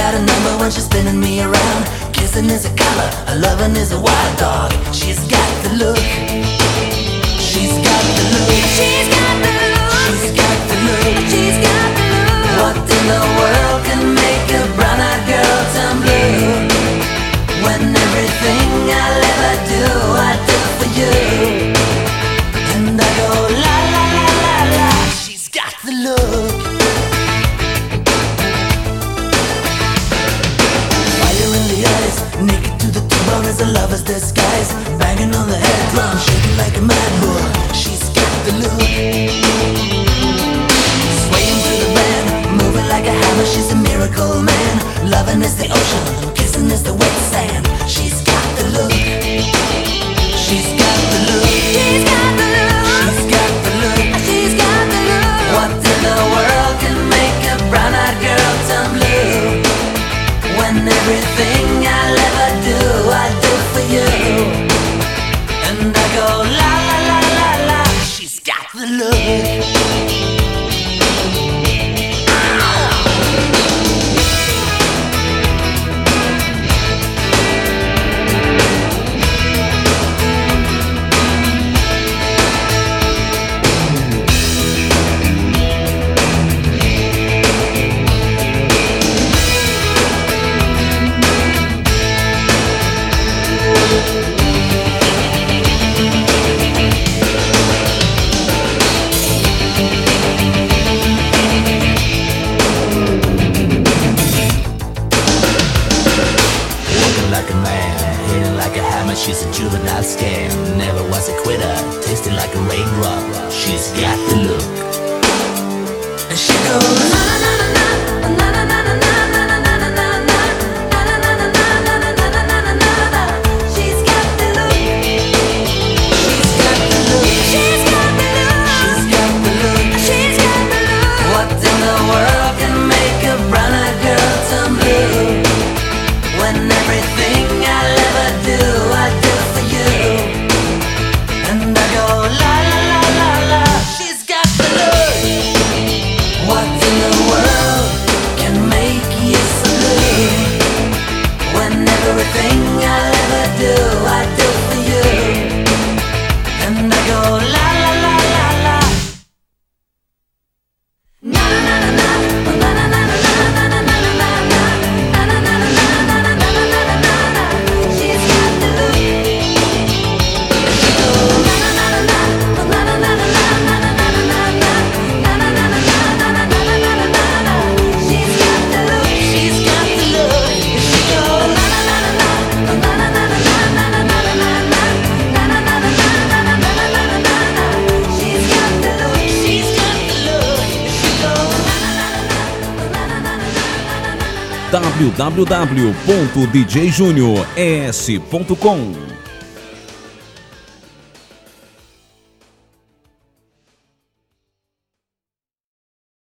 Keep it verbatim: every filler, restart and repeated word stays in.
got a number when she's spinning me around. Kissing is a color, a loving is a wild dog. She's got the look. She's got the look. She's got the look. She's got the look. She's got the look. What in the world can make a brown-eyed girl turn blue? When everything I'll ever do, I do for you. And I go la la la la la. She's got the look. Fire in the eyes, naked to the bone as a lover's disguise. Banging on the head drum, shaking like a mad bull. She's got the look. Swaying through the band, moving like a hammer. She's a miracle man. Loving is the ocean, kissing is the wet sand. She's got the look. She's got the look. She's got the look. She's got the look. She's got the look. What in the world can make a brown-eyed girl turn blue? When everything I'll ever do, I do for you. And I go la la la la la. She's got the look. She's a juvenile scam, never was a quitter, tasting like a raindrop. She's got the look. And she goes na na na na na na na na na na na na na na. She's got the look. She's got the look. She's got the look. She's got the look. She's got the look. What in the world can make a brown-eyed girl turn blue? When everything I'll ever do, I do for you. And I go la la la la la. She's got the look. What in the world can make you so blue? When everything I'll ever do, I do for you. And I go la la la la la. Na na na na na na na na na na na na na na. w w w ponto d j junior s ponto com